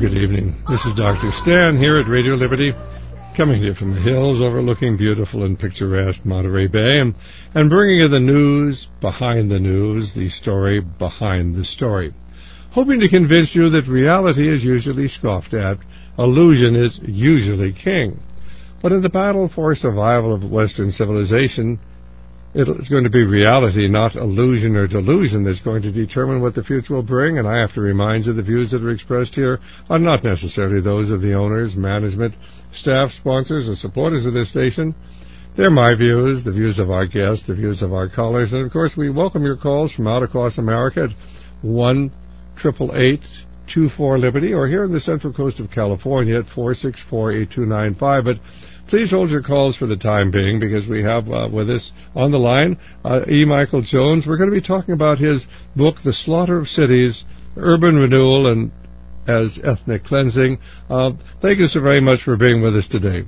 good evening. This is Dr. Stan here at Radio Liberty, coming to you from the hills overlooking beautiful and picturesque Monterey Bay, and bringing you the news behind the news, the story behind the story. Hoping to convince you that reality is usually scoffed at, illusion is usually king. But in the battle for survival of Western civilization, it's going to be reality, not illusion or delusion, that's going to determine what the future will bring, and I have to remind you the views that are expressed here are not necessarily those of the owners, management, staff, sponsors, or supporters of this station. They're my views, the views of our guests, the views of our callers, and of course we welcome your calls from out across America at 1-888-24-LIBERTY, or here in the Central Coast of California at 464-8295, but please hold your calls for the time being, because we have with us on the line E. Michael Jones. We're going to be talking about his book, The Slaughter of Cities, Urban Renewal and as Ethnic Cleansing. Thank you so very much for being with us today.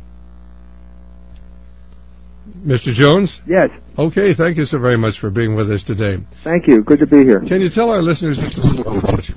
Mr. Jones? Yes. Okay, thank you so very much for being with us today. Thank you. Good to be here. Can you tell our listeners just a little bit about you?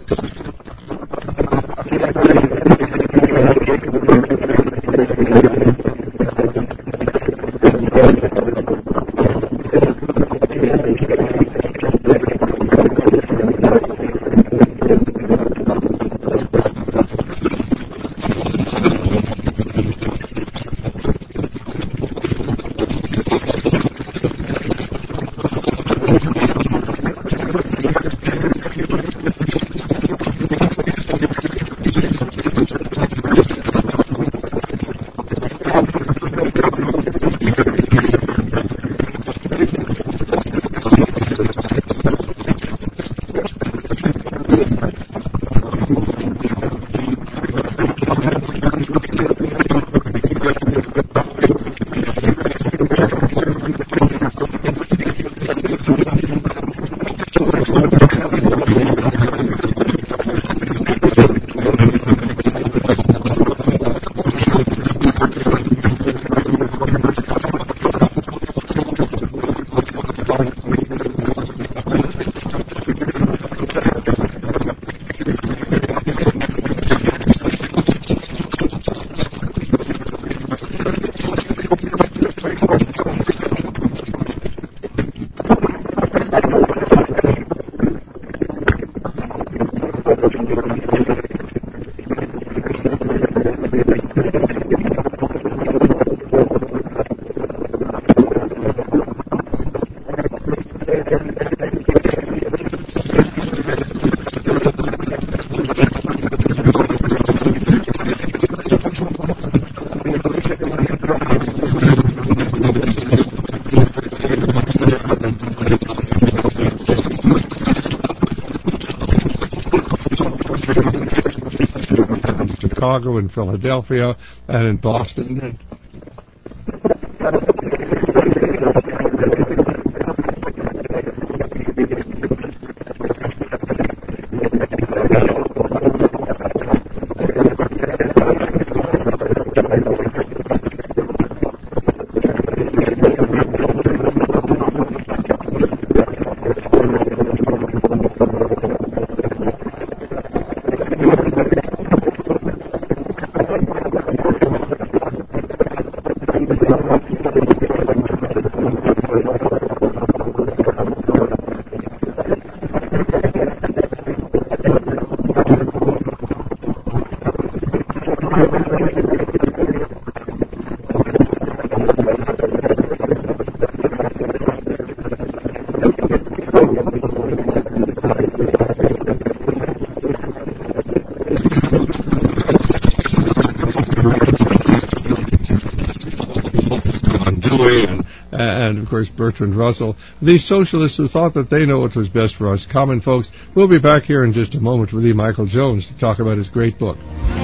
Chicago and Philadelphia and in Boston. And, of course, Bertrand Russell, these socialists who thought that they know what was best for us common folks. We'll be back here in just a moment with E. Michael Jones to talk about his great book.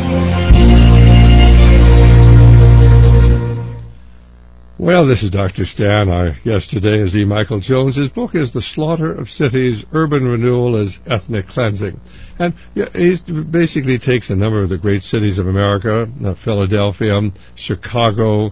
Well, this is Dr. Stan. Our guest today is E. Michael Jones. His book is The Slaughter of Cities, Urban Renewal as Ethnic Cleansing. And he basically takes a number of the great cities of America, Philadelphia, Chicago,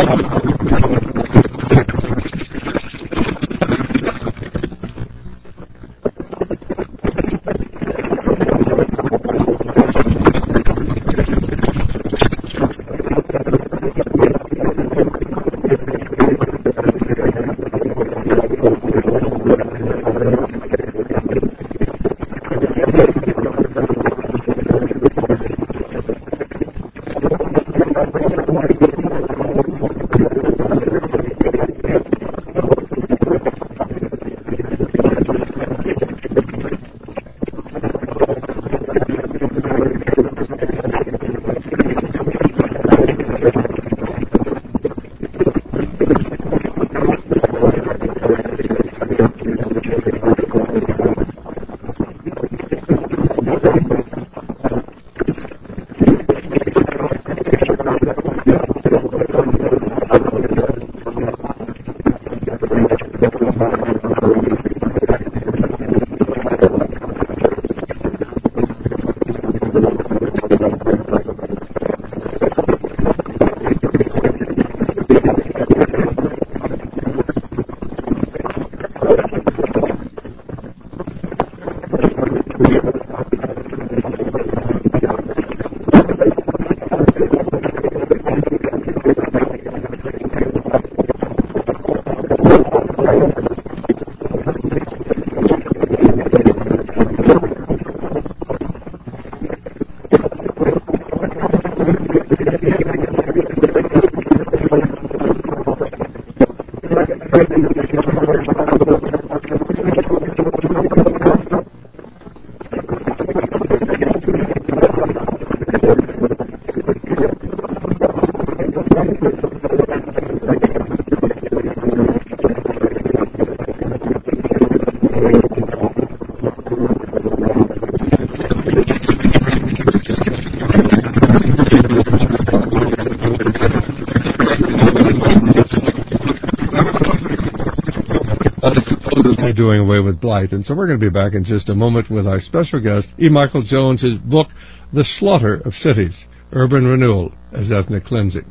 Doing away with blight. And so we're going to be back in just a moment with our special guest, E. Michael Jones, his book, The Slaughter of Cities, Urban Renewal as Ethnic Cleansing.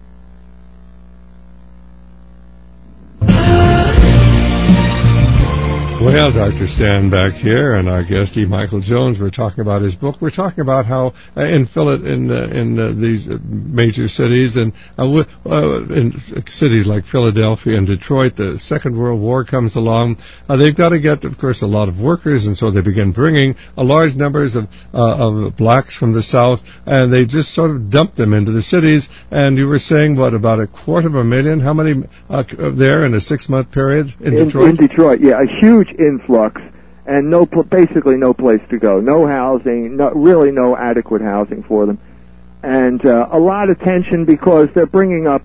Well, Dr. Stan back here, and our guest, E. Michael Jones. We're talking about his book. We're talking about how in these major cities and in cities like Philadelphia and Detroit, the Second World War comes along. They've got to get, of course, a lot of workers, and so they begin bringing large numbers of blacks from the South, and they just sort of dump them into the cities. And you were saying, what, about 250,000? How many there in a 6-month period in Detroit? In Detroit, yeah, a huge influx, and basically no place to go, no housing, really no adequate housing for them, and a lot of tension because they're bringing up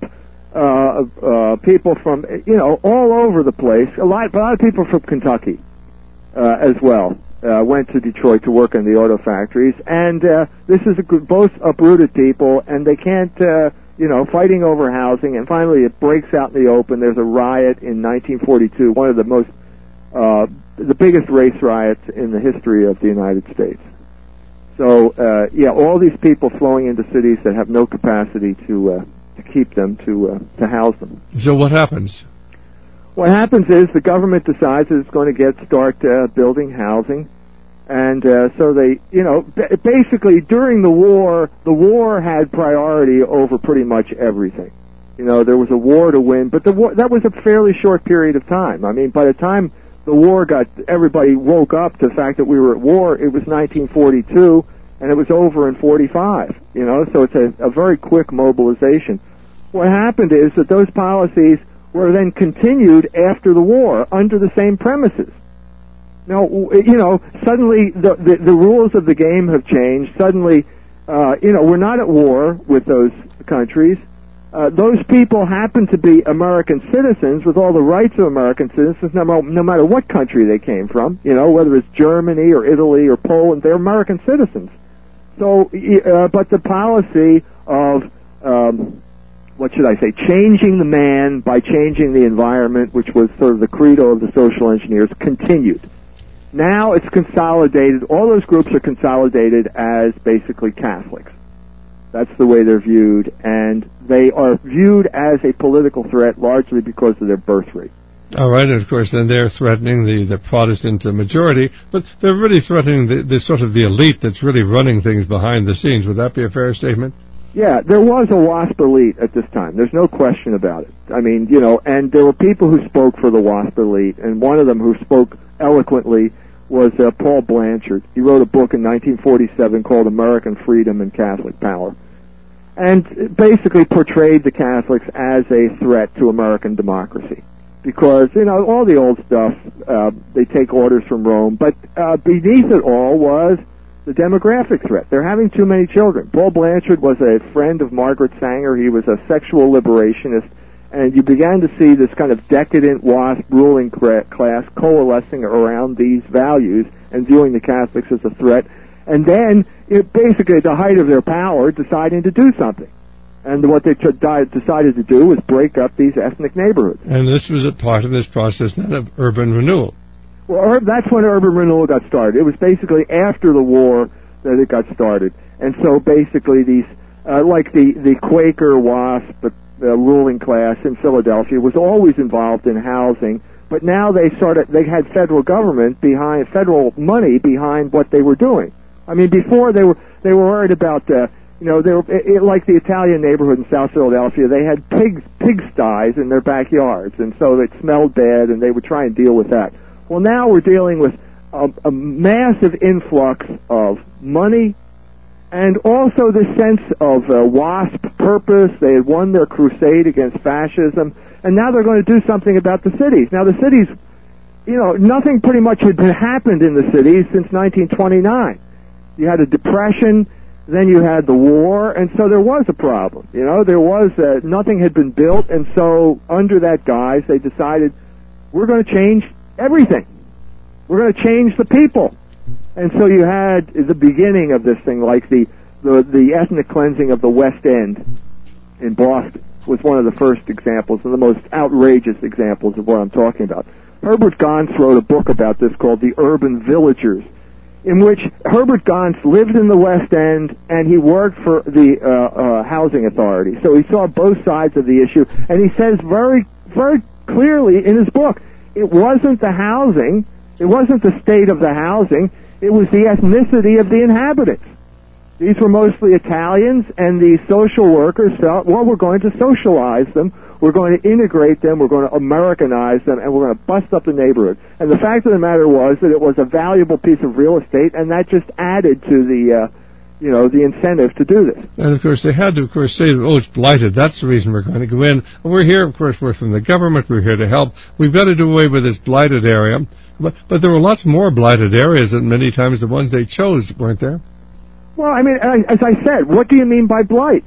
people from all over the place. A lot of people from Kentucky as well went to Detroit to work in the auto factories, and this is both uprooted people, and they can't fighting over housing, and finally it breaks out in the open. There's a riot in 1942, one of the most the biggest race riots in the history of the United States. So, all these people flowing into cities that have no capacity to keep them, to house them. So what happens? What happens is the government decides it's going to start building housing, and so they, basically during the war had priority over pretty much everything. There was a war to win, but that was a fairly short period of time. I mean, by the time the war everybody woke up to the fact that we were at war, it was 1942, and it was over in 45, so it's a very quick mobilization. What happened is that those policies were then continued after the war under the same premises. Now, suddenly the rules of the game have changed. Suddenly, we're not at war with those countries. Those people happen to be American citizens with all the rights of American citizens, no matter what country they came from, whether it's Germany or Italy or Poland, they're American citizens. So, but the policy of, changing the man by changing the environment, which was sort of the credo of the social engineers, continued. Now it's consolidated, all those groups are consolidated as basically Catholics. That's the way they're viewed, and they are viewed as a political threat largely because of their birth rate. All right, and of course, then they're threatening the Protestant majority, but they're really threatening the sort of the elite that's really running things behind the scenes. Would that be a fair statement? Yeah, there was a WASP elite at this time. There's no question about it. I mean, and there were people who spoke for the WASP elite, and one of them who spoke eloquently was Paul Blanchard. He wrote a book in 1947 called American Freedom and Catholic Power, and basically portrayed the Catholics as a threat to American democracy. Because, all the old stuff, they take orders from Rome, but beneath it all was the demographic threat. They're having too many children. Paul Blanchard was a friend of Margaret Sanger. He was a sexual liberationist, and you began to see this kind of decadent WASP ruling class coalescing around these values and viewing the Catholics as a threat, and then, basically at the height of their power, deciding to do something. And what they decided to do was break up these ethnic neighborhoods. And this was a part of this process then of urban renewal. Well, that's when urban renewal got started. It was basically after the war that it got started. And so basically these, like the Quaker WASP ruling class in Philadelphia was always involved in housing, but now they had federal money behind what they were doing. I mean, before they were worried about they were like the Italian neighborhood in South Philadelphia. They had pigsties in their backyards, and so it smelled bad, and they would try and deal with that. Well, now we're dealing with a massive influx of money, and also this sense of WASP purpose. They had won their crusade against fascism, and now they're going to do something about the cities. Now, the cities, nothing pretty much had happened in the cities since 1929. You had a depression. Then you had the war, and so there was a problem. There was nothing had been built, and so under that guise, they decided we're going to change everything. We're going to change the people, and so you had the beginning of this thing, like the ethnic cleansing of the West End in Boston was one of the first examples and the most outrageous examples of what I'm talking about. Herbert Gauntz wrote a book about this called The Urban Villagers, in which Herbert Gauntz lived in the West End, and he worked for the Housing Authority. So he saw both sides of the issue, and he says very, very clearly in his book, it wasn't the housing, it wasn't the state of the housing, it was the ethnicity of the inhabitants. These were mostly Italians, and the social workers felt, well, we're going to socialize them, we're going to integrate them, we're going to Americanize them, and we're going to bust up the neighborhood. And the fact of the matter was that it was a valuable piece of real estate, and that just added to the incentive to do this. And, of course, they had to, say, oh, it's blighted. That's the reason we're going to go in. And we're here, of course, we're from the government. We're here to help. We've got to do away with this blighted area. But there were lots more blighted areas than many times the ones they chose, weren't there? Well, I mean, as I said, what do you mean by blight?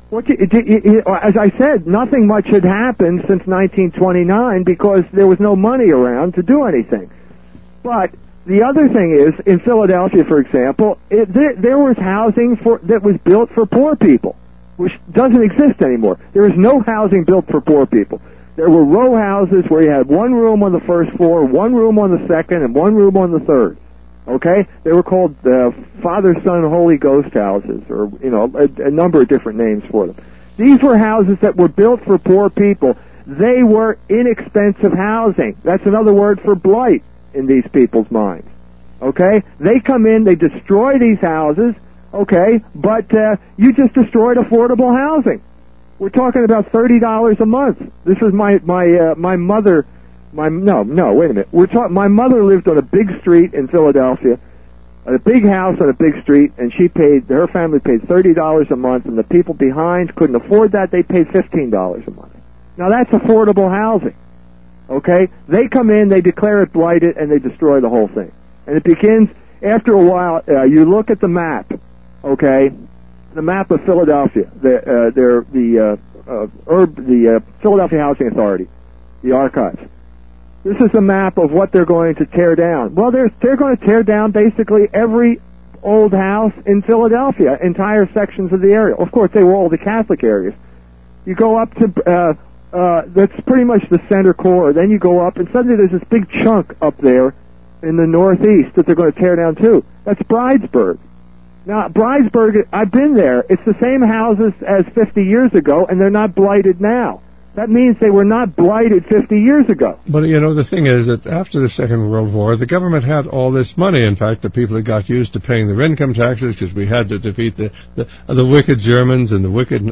As I said, nothing much had happened since 1929 because there was no money around to do anything. But the other thing is, in Philadelphia, for example, there was housing that was built for poor people, which doesn't exist anymore. There is no housing built for poor people. There were row houses where you had one room on the first floor, one room on the second, and one room on the third. Okay? They were called Father, Son, Holy Ghost houses, or, a number of different names for them. These were houses that were built for poor people. They were inexpensive housing. That's another word for blight in these people's minds. Okay? They come in, they destroy these houses, okay, but you just destroyed affordable housing. We're talking about $30 a month. This is my mother. Wait a minute. My mother lived on a big street in Philadelphia, a big house on a big street, and her family paid $30 a month, and the people behind couldn't afford that. They paid $15 a month. Now that's affordable housing. Okay? They come in, they declare it blighted, and they destroy the whole thing. And it begins, after a while, you look at the map, okay, the map of Philadelphia, the Philadelphia Housing Authority, the archives. This is a map of what they're going to tear down. Well, they're going to tear down basically every old house in Philadelphia, entire sections of the area. Of course, they were all the Catholic areas. You go up to, that's pretty much the center core. Then you go up, and suddenly there's this big chunk up there in the northeast that they're going to tear down too. That's Bridesburg. Now, Blythesburg, I've been there. It's the same houses as 50 years ago, and they're not blighted now. That means they were not blighted 50 years ago. But, the thing is that after the Second World War, the government had all this money. In fact, the people had got used to paying their income taxes because we had to defeat the wicked Germans and the wicked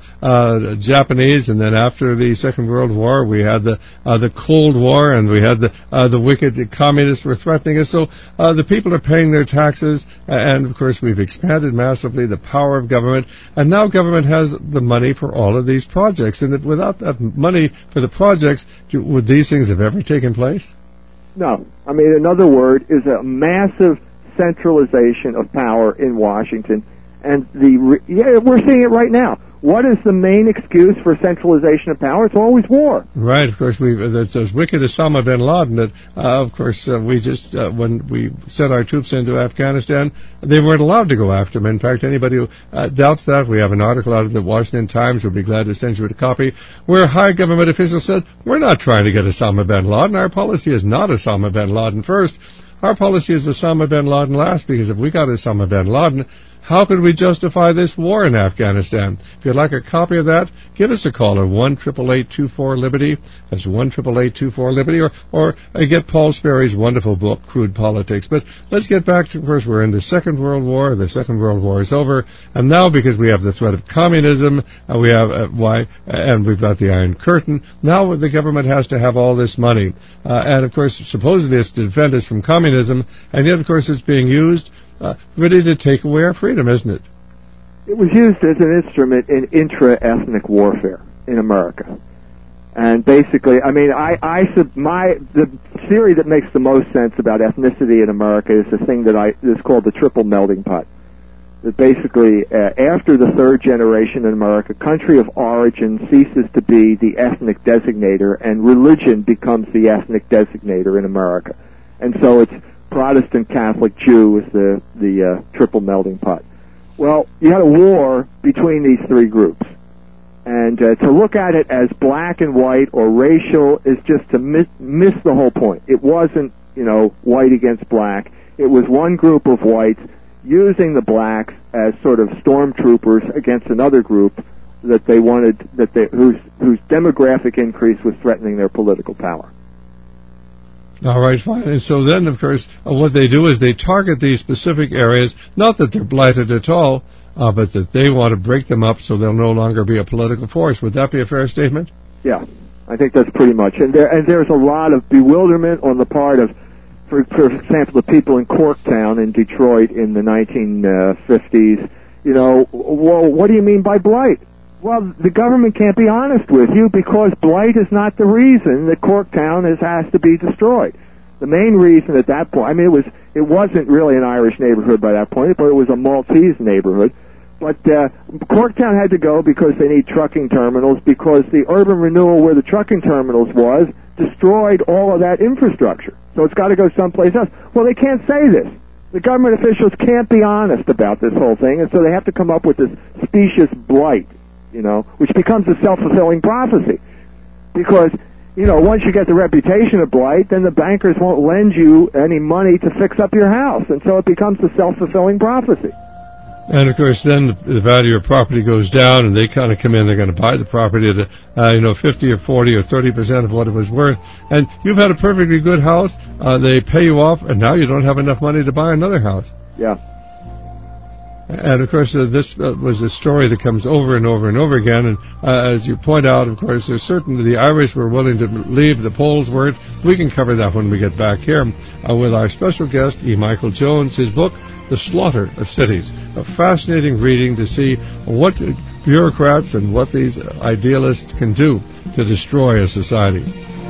Japanese. And then after the Second World War, we had the Cold War, and we had the wicked communists were threatening us. So the people are paying their taxes, and, of course, we've expanded massively the power of government. And now government has the money for all of these projects. And without that money for the projects, would these things have ever taken place? No. I mean, another word is a massive centralization of power in Washington, and we're seeing it right now. What is the main excuse for centralization of power? It's always war. Right, of course. There's those wicked Osama bin Laden that, of course, we just, when we sent our troops into Afghanistan, they weren't allowed to go after them. In fact, anybody who doubts that, we have an article out of the Washington Times, we'll be glad to send you a copy, where a high government official said, we're not trying to get Osama bin Laden. Our policy is not Osama bin Laden first. Our policy is Osama bin Laden last, because if we got Osama bin Laden, how could we justify this war in Afghanistan? If you'd like a copy of that, give us a call at 1-888-24-LIBERTY. That's 1-888-24-LIBERTY. Or get Paul Sperry's wonderful book, Crude Politics. But let's get back to, of course, we're in the Second World War. The Second World War is over. And now, because we have the threat of communism, we have and we've got the Iron Curtain, now the government has to have all this money. And, of course, supposedly it's to defend us from communism. And yet, of course, it's being used ready to take away our freedom, isn't it? It was used as an instrument in intra-ethnic warfare in America. And basically, I mean, the theory that makes the most sense about ethnicity in America is the thing that is called the triple melting pot. That basically, after the third generation in America, country of origin ceases to be the ethnic designator, and religion becomes the ethnic designator in America. And so it's Protestant, Catholic, Jew is the triple melting pot. Well, you had a war between these three groups. And to look at it as black and white or racial is just to miss the whole point. It wasn't, white against black. It was one group of whites using the blacks as sort of stormtroopers against another group that they wanted, whose demographic increase was threatening their political power. All right, fine. And so then, of course, what they do is they target these specific areas, not that they're blighted at all, but that they want to break them up so they'll no longer be a political force. Would that be a fair statement? Yeah, I think that's pretty much. And there's a lot of bewilderment on the part of, for example, the people in Corktown in Detroit in the 1950s. Well, what do you mean by blight? Well, the government can't be honest with you because blight is not the reason that Corktown has to be destroyed. The main reason at that point, I mean, it wasn't really an Irish neighborhood by that point, but it was a Maltese neighborhood. But Corktown had to go because they need trucking terminals, because the urban renewal where the trucking terminals was destroyed all of that infrastructure. So it's got to go someplace else. Well, they can't say this. The government officials can't be honest about this whole thing, and so they have to come up with this specious blight, which becomes a self-fulfilling prophecy. Because, once you get the reputation of blight, then the bankers won't lend you any money to fix up your house, and so it becomes a self-fulfilling prophecy. And, of course, then the value of property goes down, and they kind of come in, they're going to buy the property at, 50 or 40 or 30% of what it was worth. And you've had a perfectly good house, they pay you off, and now you don't have enough money to buy another house. Yeah. And, of course, this was a story that comes over and over and over again. And as you point out, of course, there's certain the Irish were willing to leave, the Poles weren't. We can cover that when we get back here with our special guest, E. Michael Jones, his book, The Slaughter of Cities. A fascinating reading to see what bureaucrats and what these idealists can do to destroy a society.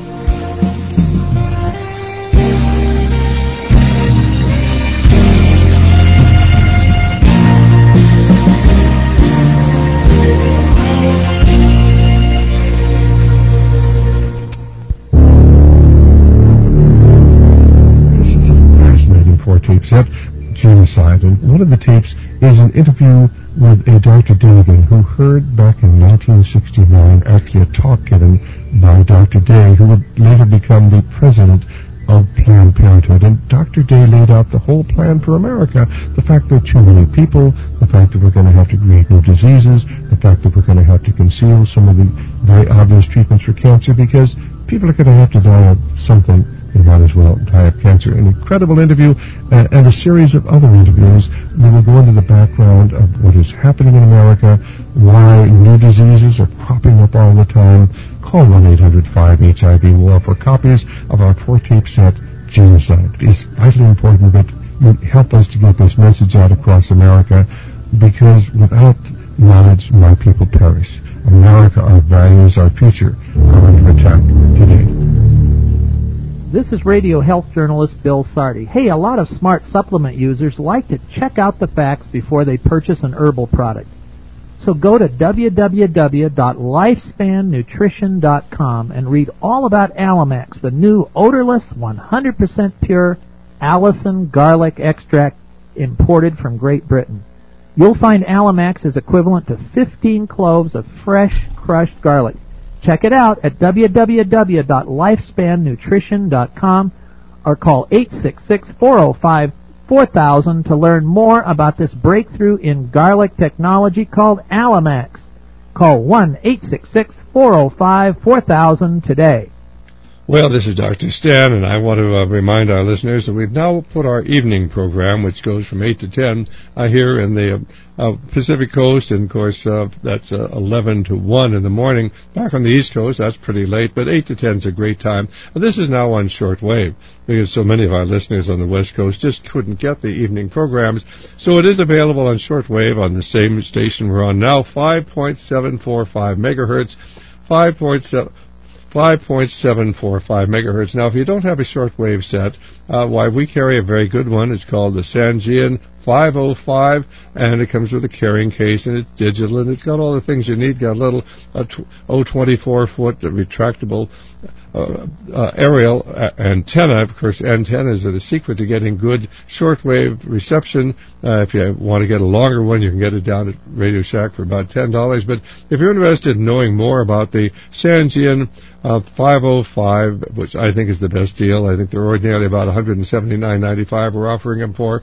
Genocide, and one of the tapes is an interview with a Dr. Dagan who heard back in 1969 actually a talk given by Dr. Day, who would later become the president of Planned Parenthood. And Dr. Day laid out the whole plan for America, the fact there are too many people, the fact that we're going to have to create new diseases, the fact that we're going to have to conceal some of the very obvious treatments for cancer, because people are going to have to die of something. They might as well die of cancer. An incredible interview and a series of other interviews. We will go into the background of what is happening in America, why new diseases are cropping up all the time. Call 1-800-5-HIV-WAR for copies of our 4-tape set, Genocide. It's vitally important that you help us to get this message out across America, because without knowledge, my people perish. America, our values, our future are under attack today. This is radio health journalist Bill Sardi. Hey, a lot of smart supplement users like to check out the facts before they purchase an herbal product. So go to www.lifespannutrition.com and read all about Alamax, the new odorless, 100% pure Allicin garlic extract imported from Great Britain. You'll find Alamax is equivalent to 15 cloves of fresh, crushed garlic. Check it out at www.lifespannutrition.com or call 866-405-4000 to learn more about this breakthrough in garlic technology called Alamax. Call 1-866-405-4000 today. Well, this is Dr. Stan, and I want to remind our listeners that we've now put our evening program, which goes from 8 to 10, here in the Pacific Coast, and, of course, that's 11 to 1 in the morning. Back on the East Coast, that's pretty late, but 8 to 10 is a great time. And this is now on shortwave, because so many of our listeners on the West Coast just couldn't get the evening programs. So it is available on shortwave on the same station we're on now, 5.745 megahertz, 5.745 megahertz. Now, if you don't have a shortwave set, why, we carry a very good one. It's called the Sangean 505, and it comes with a carrying case, and it's digital, and it's got all the things you need. Got a little 24-foot retractable aerial antenna. Of course, antennas are the secret to getting good shortwave reception. If you want to get a longer one, you can get it down at Radio Shack for about $10. But if you're interested in knowing more about the Sangean 505, which I think is the best deal, I think they're ordinarily about $179.95. We're offering them for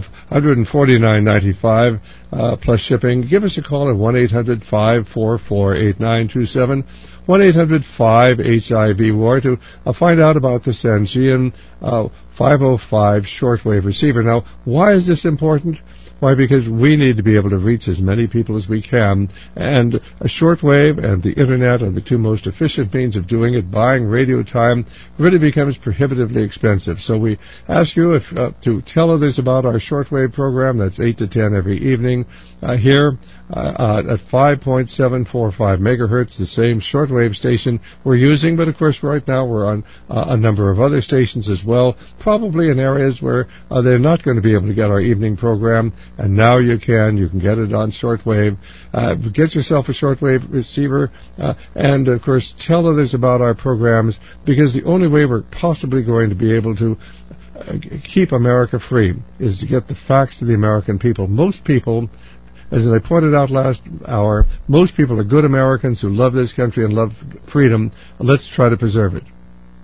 $149.95 plus shipping. Give us a call at 1-800-544-8927. 1-800-5-HIV-WAR to find out about the Sangean 505 shortwave receiver. Now, why is this important? Why? Because we need to be able to reach as many people as we can, and a shortwave and the Internet are the two most efficient means of doing it. Buying radio time really becomes prohibitively expensive. So we ask you to tell others about our shortwave program. That's 8 to 10 every evening here at 5.745 megahertz, the same shortwave station we're using. But, of course, right now we're on a number of other stations as well, probably in areas where they're not going to be able to get our evening program. And now you can get it on shortwave. Get yourself a shortwave receiver, and, of course, tell others about our programs, because the only way we're possibly going to be able to keep America free is to get the facts to the American people. Most people, as I pointed out last hour, most people are good Americans who love this country and love freedom. Let's try to preserve it.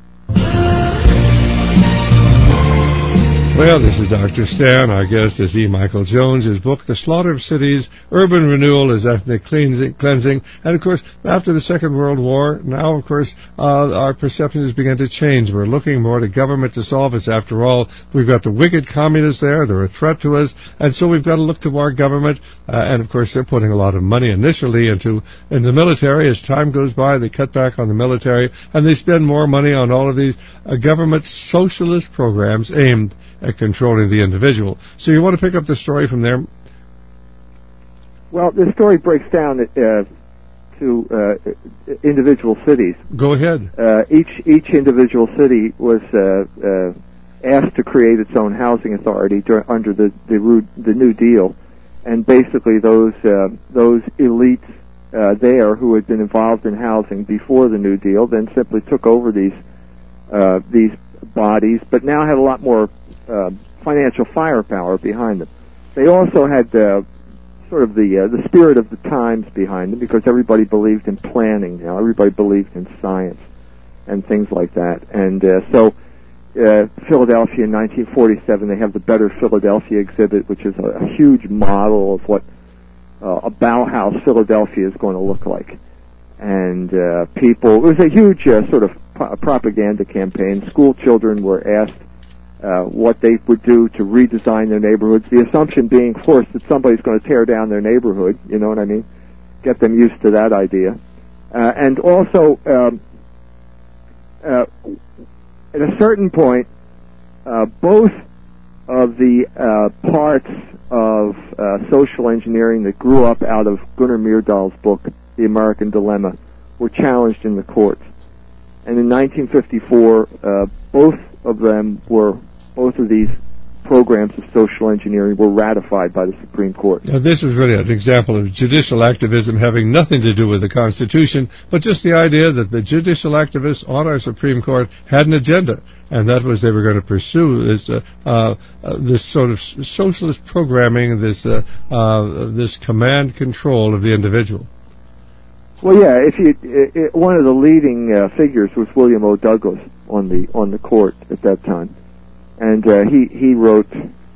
Well, this is Dr. Stan. Our guest is E. Michael Jones. His book, The Slaughter of Cities, Urban Renewal is Ethnic Cleansing. And, of course, after the Second World War, now, of course, our perceptions begin to change. We're looking more to government to solve us. After all, we've got the wicked communists there. They're a threat to us. And so we've got to look to our government. And, of course, they're putting a lot of money initially into the military. As time goes by, they cut back on the military, and they spend more money on all of these government socialist programs aimed at controlling the individual. So you want to pick up the story from there? Well, the story breaks down to individual cities. Go ahead. Each individual city was asked to create its own housing authority under the New Deal, and basically those elites there who had been involved in housing before the New Deal then simply took over these bodies, but now had a lot more financial firepower behind them. They also had sort of the spirit of the times behind them, because everybody believed in planning now. Everybody believed in science and things like that. And so Philadelphia in 1947. They have the Better Philadelphia exhibit, which is a huge model of what a Bauhaus Philadelphia is going to look like. And it was a huge sort of propaganda campaign. School children were asked what they would do to redesign their neighborhoods, the assumption being, of course, that somebody's going to tear down their neighborhood, you know what I mean? Get them used to that idea. And also, at a certain point, both of the parts of social engineering that grew up out of Gunnar Myrdal's book, The American Dilemma, were challenged in the courts. And in 1954, both of these programs of social engineering were ratified by the Supreme Court. Now, this was really an example of judicial activism having nothing to do with the Constitution, but just the idea that the judicial activists on our Supreme Court had an agenda, and that was they were going to pursue this sort of socialist programming, this command control of the individual. Well, yeah. One of the leading figures was William O. Douglas on the court at that time, and he wrote.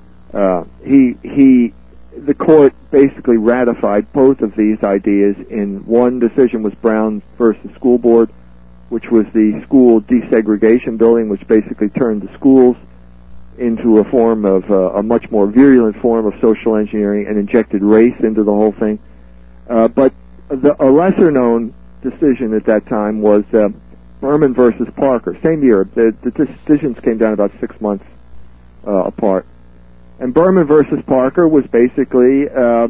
The court basically ratified both of these ideas in one decision. Was Brown versus School Board, which was the school desegregation building, which basically turned the schools into a form of a much more virulent form of social engineering and injected race into the whole thing. But a lesser-known decision at that time was Berman versus Parker. Same year. The decisions came down about 6 months apart. And Berman versus Parker was basically a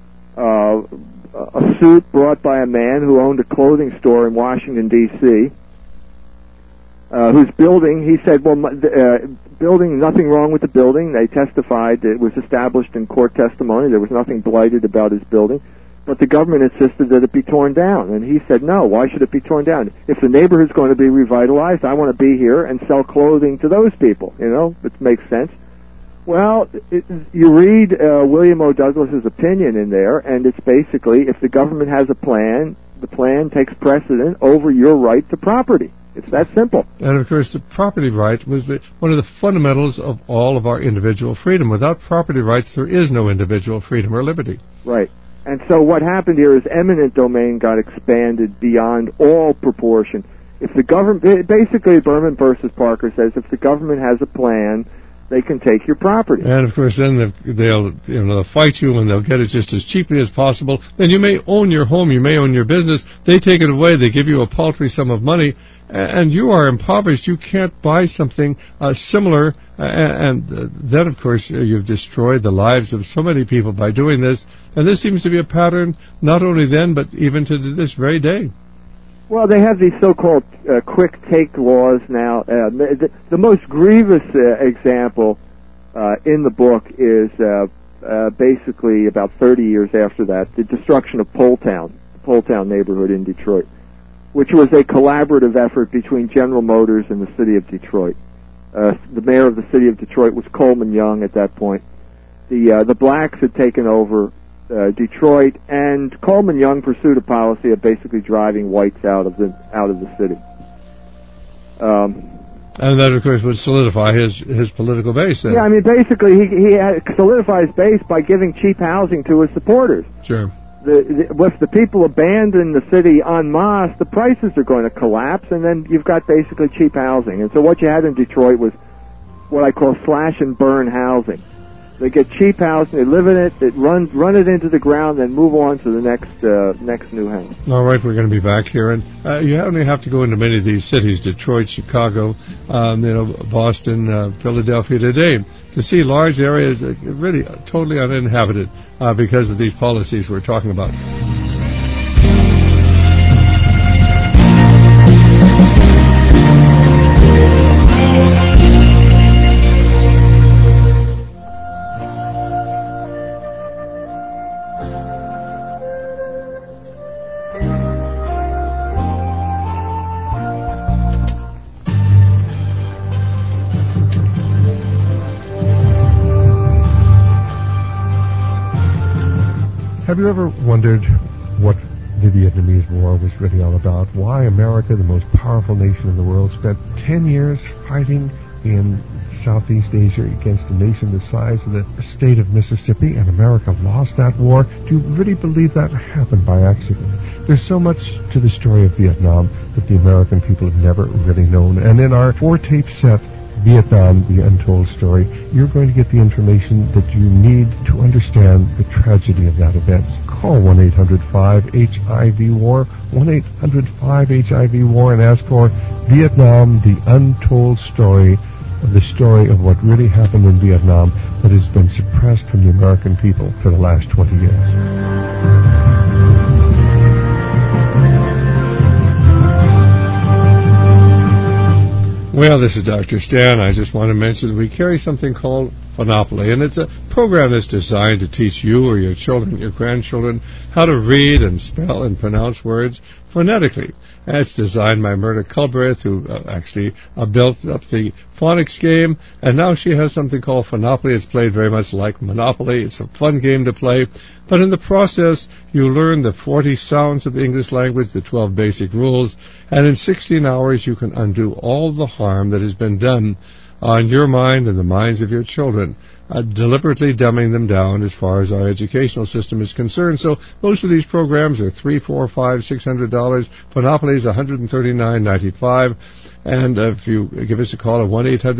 suit brought by a man who owned a clothing store in Washington, D.C., whose building, he said, building, nothing wrong with the building. They testified it was established in court testimony. There was nothing blighted about his building. But the government insisted that it be torn down. And he said, no, why should it be torn down? If the neighborhood's going to be revitalized, I want to be here and sell clothing to those people. You know, it makes sense. Well, you read William O. Douglas's opinion in there, and it's basically, if the government has a plan, the plan takes precedent over your right to property. It's that simple. And, of course, the property right was one of the fundamentals of all of our individual freedom. Without property rights, there is no individual freedom or liberty. Right. And so what happened here is eminent domain got expanded beyond all proportion. If the government, basically Berman versus Parker says, if the government has a plan, they can take your property. And, of course, then they'll fight you, and they'll get it just as cheaply as possible. Then you may own your home, you may own your business. They take it away. They give you a paltry sum of money, and you are impoverished. You can't buy something similar. And then, of course, you've destroyed the lives of so many people by doing this. And this seems to be a pattern not only then, but even to this very day. Well, they have these so-called quick take laws now. The most grievous example in the book is basically about 30 years after that, the destruction of the Poletown neighborhood in Detroit, which was a collaborative effort between General Motors and the city of Detroit. The mayor of the city of Detroit was Coleman Young at that point. The blacks had taken over Detroit, and Coleman Young pursued a policy of basically driving whites out of the city. And that, of course, would solidify his political base then. Yeah, I mean, basically, he had solidified his base by giving cheap housing to his supporters. Sure. If the people abandon the city en masse, the prices are going to collapse, and then you've got basically cheap housing. And so what you had in Detroit was what I call slash and burn housing. They get cheap housing, they live in it, they run it into the ground, then move on to the next new house. All right, we're going to be back here, and you only have to go into many of these cities, Detroit, Chicago, Boston, Philadelphia today, to see large areas really totally uninhabited because of these policies we're talking about. Have you ever wondered what the Vietnamese War was really all about? Why America, the most powerful nation in the world, spent 10 years fighting in Southeast Asia against a nation the size of the state of Mississippi, and America lost that war? Do you really believe that happened by accident? There's so much to the story of Vietnam that the American people have never really known. And in our 4-tape set, Vietnam, The Untold Story, you're going to get the information that you need to understand the tragedy of that event. Call 1-800-5-HIV-WAR, 1-800-5-HIV-WAR, and ask for Vietnam, The Untold Story, the story of what really happened in Vietnam that has been suppressed from the American people for the last 20 years. Well, this is Dr. Stan. I just want to mention that we carry something called Phonopoly, and it's a program that's designed to teach you or your children, your grandchildren, how to read and spell and pronounce words phonetically. And it's designed by Myrna Culbreth, who actually built up the phonics game, and now she has something called Phonopoly. It's played very much like Monopoly. It's a fun game to play, but in the process, you learn the 40 sounds of the English language, the 12 basic rules, and in 16 hours you can undo all the harm that has been done on your mind and the minds of your children, deliberately dumbing them down as far as our educational system is concerned. So most of these programs are $300, $400, $500, $600. Phonopoly is $139.95. And if you give us a call at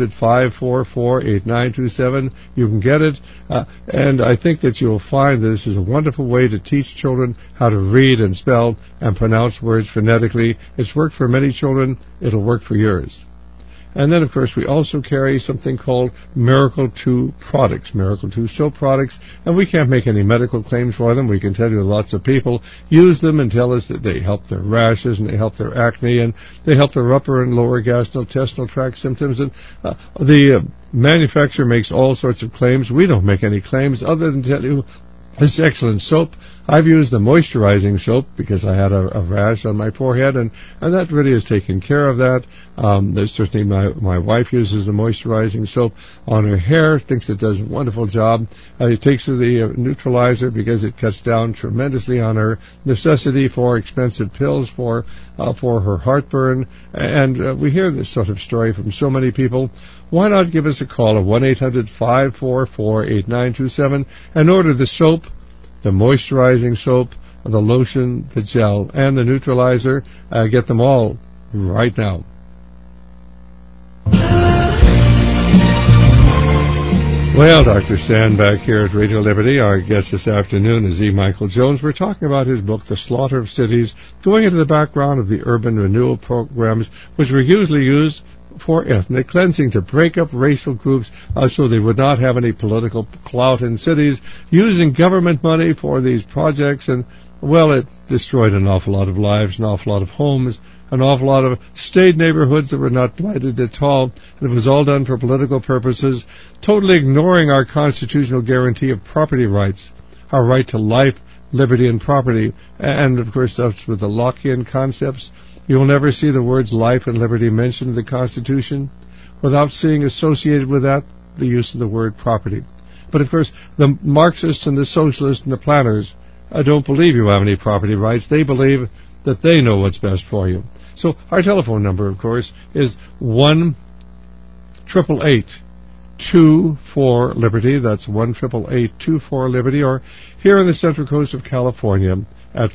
1-800-544-8927, you can get it. And I think that you'll find that this is a wonderful way to teach children how to read and spell and pronounce words phonetically. It's worked for many children. It'll work for yours. And then, of course, we also carry something called Miracle 2 products, Miracle 2 soap products, and we can't make any medical claims for them. We can tell you lots of people use them and tell us that they help their rashes and they help their acne and they help their upper and lower gastrointestinal tract symptoms. And the manufacturer makes all sorts of claims. We don't make any claims other than tell you this excellent soap. I've used the moisturizing soap because I had a rash on my forehead, and that really has taken care of that. Certainly my wife uses the moisturizing soap on her hair, thinks it does a wonderful job. It takes the neutralizer because it cuts down tremendously on her necessity for expensive pills for her heartburn. And we hear this sort of story from so many people. Why not give us a call at 1-800-544-8927 and order the soap, the moisturizing soap, the lotion, the gel, and the neutralizer. Get them all right now. Well, Dr. Stan back here at Radio Liberty. Our guest this afternoon is E. Michael Jones. We're talking about his book, The Slaughter of Cities, going into the background of the urban renewal programs, which were usually used for ethnic cleansing, to break up racial groups so they would not have any political clout in cities, using government money for these projects. And, well, it destroyed an awful lot of lives, an awful lot of homes, an awful lot of stayed neighborhoods that were not blighted at all. And it was all done for political purposes, totally ignoring our constitutional guarantee of property rights, our right to life, liberty, and property. And, of course, that's with the Lockean concepts. You will never see the words life and liberty mentioned in the Constitution without seeing associated with that the use of the word property. But, of course, the Marxists and the socialists and the planners don't believe you have any property rights. They believe that they know what's best for you. So our telephone number, of course, is 1-888-24-LIBERTY. That's 1-888-24-LIBERTY. Or here on the Central Coast of California at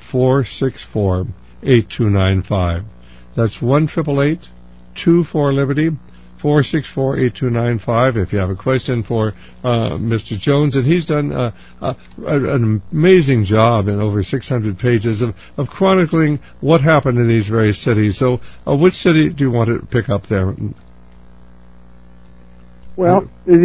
464-8295. That's 1-888-24-LIBERTY, 464-8295. If you have a question for Mr. Jones, and he's done an amazing job in over 600 pages of chronicling what happened in these various cities. So which city do you want to pick up there? Well,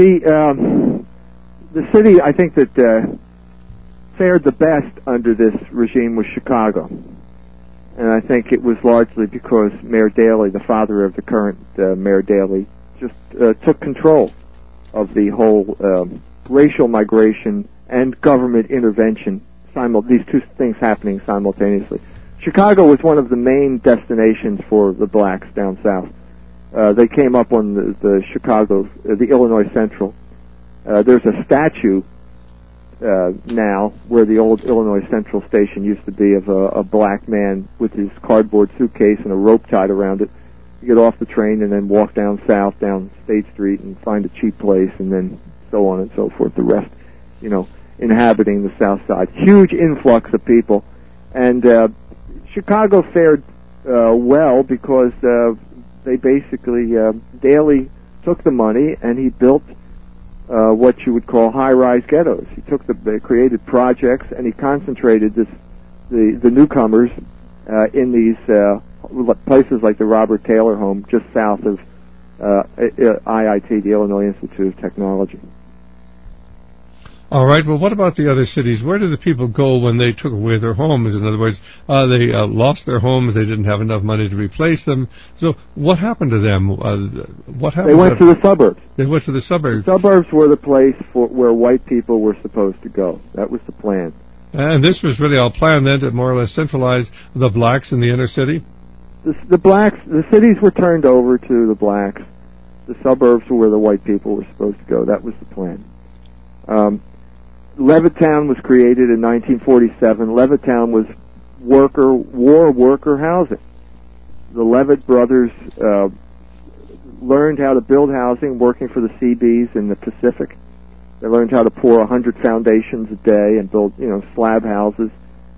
the city I think that fared the best under this regime was Chicago. And I think it was largely because Mayor Daley, the father of the current Mayor Daley, just took control of the whole racial migration and government intervention, these two things happening simultaneously. Chicago was one of the main destinations for the blacks down south. They came up on the Illinois Central. There's a statue now where the old Illinois Central station used to be of a black man with his cardboard suitcase and a rope tied around it. to get off the train and then walk down south, down State Street, and find a cheap place, and then so on and so forth. The rest, inhabiting the South Side. Huge influx of people. And Chicago fared well because they basically, Daley took the money and he built what you would call high-rise ghettos. He they created projects and he concentrated the newcomers in these places like the Robert Taylor home just south of IIT, the Illinois Institute of Technology. All right. Well, what about the other cities? Where did the people go when they took away their homes? In other words, they lost their homes. They didn't have enough money to replace them. So what happened to them? What happened? They went to the suburbs. They went to the suburbs. The suburbs were the place where white people were supposed to go. That was the plan. And this was really all planned then to more or less centralize the blacks in the inner city? The cities were turned over to the blacks. The suburbs were where the white people were supposed to go. That was the plan. Levittown was created in 1947. Levittown was war worker housing. The Levitt brothers learned how to build housing working for the Seabees in the Pacific. They learned how to pour 100 foundations a day and build, slab houses.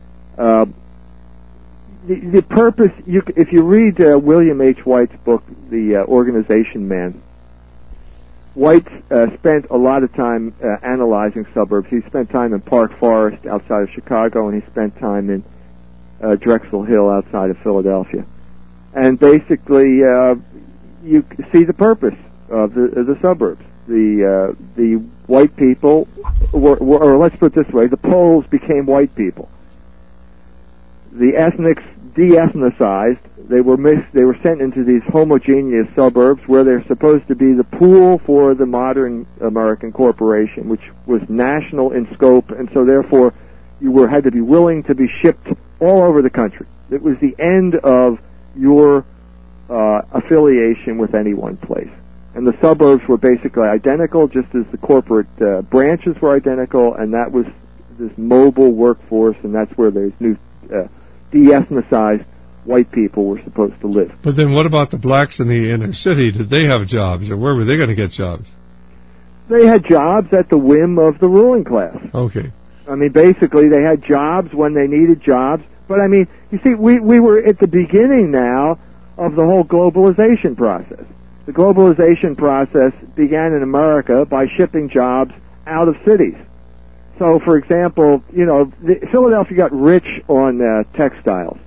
The purpose, if you read William H. White's book, The Organization Man, White spent a lot of time analyzing suburbs. He spent time in Park Forest outside of Chicago, and he spent time in Drexel Hill outside of Philadelphia. And basically, you see the purpose of the suburbs. The white people, or let's put it this way, the Poles became white people. The ethnics de-ethnicized. They were sent into these homogeneous suburbs where they're supposed to be the pool for the modern American corporation, which was national in scope, and so therefore you had to be willing to be shipped all over the country. It was the end of your affiliation with any one place. And the suburbs were basically identical, just as the corporate branches were identical, and that was this mobile workforce, and that's where those new de-ethnicized white people were supposed to live. But then what about the blacks in the inner city? Did they have jobs, or where were they going to get jobs? They had jobs at the whim of the ruling class. Okay. I mean, basically, they had jobs when they needed jobs. But, I mean, you see, we were at the beginning now of the whole globalization process. The globalization process began in America by shipping jobs out of cities. So, for example, Philadelphia got rich on textiles.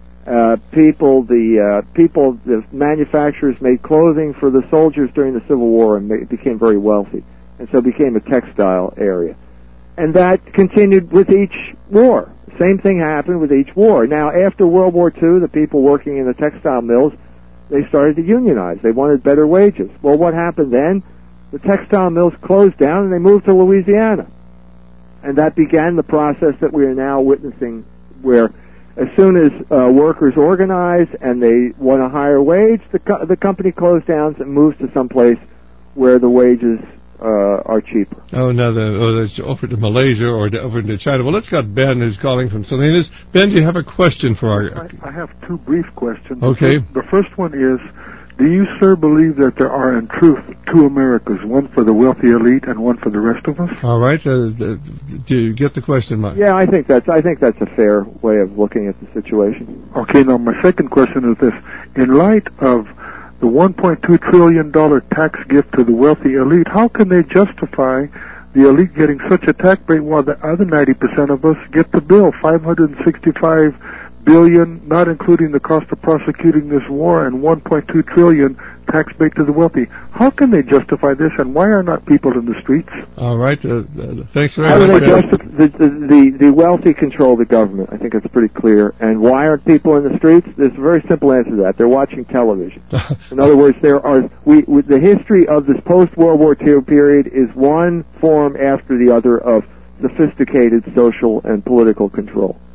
The manufacturers made clothing for the soldiers during the Civil War and became very wealthy, and so it became a textile area. And that continued with each war. Same thing happened with each war. Now, after World War II, the people working in the textile mills, they started to unionize. They wanted better wages. Well, what happened then? The textile mills closed down and they moved to Louisiana. And that began the process that we are now witnessing, where as soon as workers organize and they want a higher wage, the company closes down and moves to some place where the wages are cheaper. That's over to Malaysia or over to China. Well, let's got Ben who's calling from Salinas. Ben, do you have a question for our... I have two brief questions. Okay. The first one is, do you, sir, believe that there are in truth two Americas, one for the wealthy elite and one for the rest of us? All right. Do you get the question, Mike? Yeah, I think that's a fair way of looking at the situation. Okay, now my second question is this. In light of the $1.2 trillion tax gift to the wealthy elite, how can they justify the elite getting such a tax rate while the other 90% of us get the bill, $565 billion, not including the cost of prosecuting this war, and $1.2 trillion tax bait to the wealthy? How can they justify this, and why are not people in the streets? All right. Thanks very much. How do they justify the wealthy control the government? I think it's pretty clear. And why aren't people in the streets? There's a very simple answer to that. They're watching television. In other words, the history of this post-World War II period is one form after the other of sophisticated social and political control.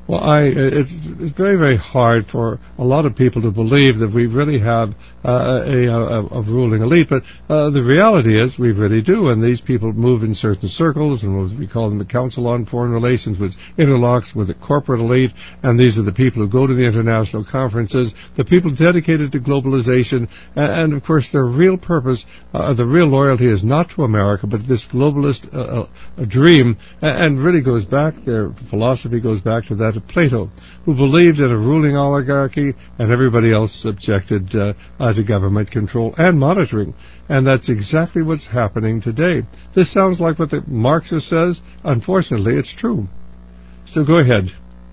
Well, it's very, very hard for a lot of people to believe that we really have a ruling elite, but the reality is we really do, and these people move in certain circles, and what we call them the Council on Foreign Relations, which interlocks with the corporate elite, and these are the people who go to the international conferences, the people dedicated to globalization, and of course their real purpose, the real loyalty is not to America, but this globalist dream, and really goes back, their philosophy goes back to that of Plato, who believed in a ruling oligarchy and everybody else subjected to government control and monitoring. And that's exactly what's happening today. This sounds like what the Marxist says. Unfortunately, it's true. So go ahead.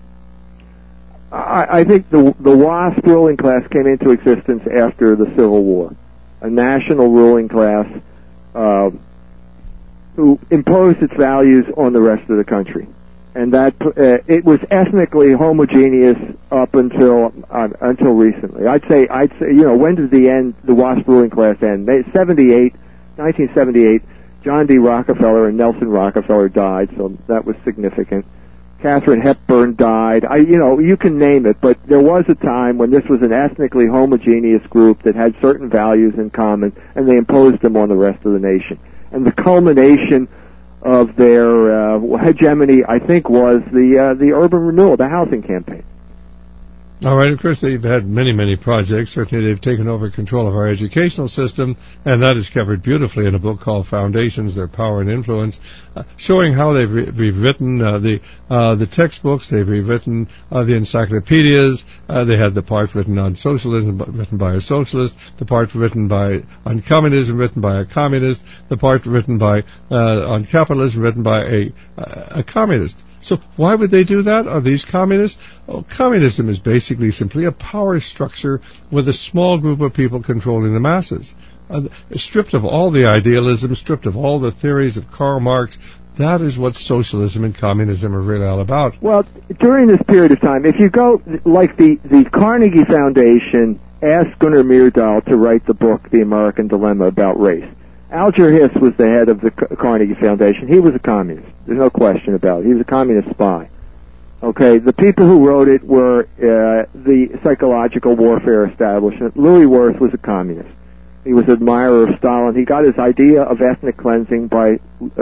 I think the WASP ruling class came into existence after the Civil War, a national ruling class who imposed its values on the rest of the country. And that it was ethnically homogeneous up until recently. I'd say, when did the WASP ruling class end? 1978. John D. Rockefeller and Nelson Rockefeller died, so that was significant. Katharine Hepburn died. You can name it, but there was a time when this was an ethnically homogeneous group that had certain values in common, and they imposed them on the rest of the nation. And the culmination of their hegemony, I think, was the urban renewal, the housing campaign. All right, of course, they've had many, many projects. Certainly, they've taken over control of our educational system, and that is covered beautifully in a book called Foundations, Their Power and Influence, showing how they've rewritten the textbooks, they've rewritten the encyclopedias. They had the part written on socialism, written by a socialist, the part written on communism, written by a communist, the part written on capitalism, written by a communist. So why would they do that? Are these communists? Oh, communism is basically simply a power structure with a small group of people controlling the masses. Stripped of all the idealism, stripped of all the theories of Karl Marx, that is what socialism and communism are really all about. Well, during this period of time, if you go, like the Carnegie Foundation asked Gunnar Myrdal to write the book, The American Dilemma, about race. Alger Hiss was the head of the Carnegie Foundation. He was a communist. There's no question about it. He was a communist spy. Okay, the people who wrote it were the psychological warfare establishment. Louis Wirth was a communist. He was an admirer of Stalin. He got his idea of ethnic cleansing by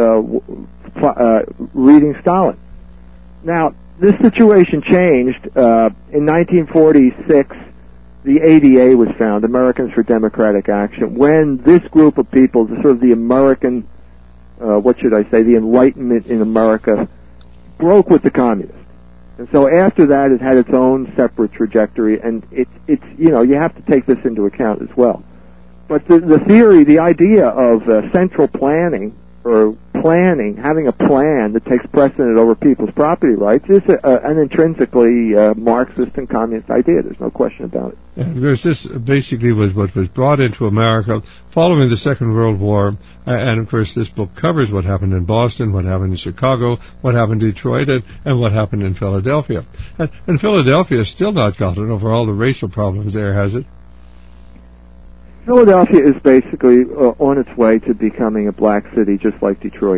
reading Stalin. Now, this situation changed. In 1946, the ADA was found, Americans for Democratic Action, when this group of people, the sort of the American, the Enlightenment in America, broke with the communists. And so after that, it had its own separate trajectory, and it's you have to take this into account as well. But the theory, the idea of central planning, or having a plan that takes precedent over people's property rights, is an intrinsically Marxist and communist idea. There's no question about it. And of course, this basically was what was brought into America following the Second World War, and of course this book covers what happened in Boston, what happened in Chicago, what happened in Detroit, and what happened in Philadelphia. And Philadelphia has still not gotten over all the racial problems there, has it? Philadelphia is basically on its way to becoming a black city, just like Detroit.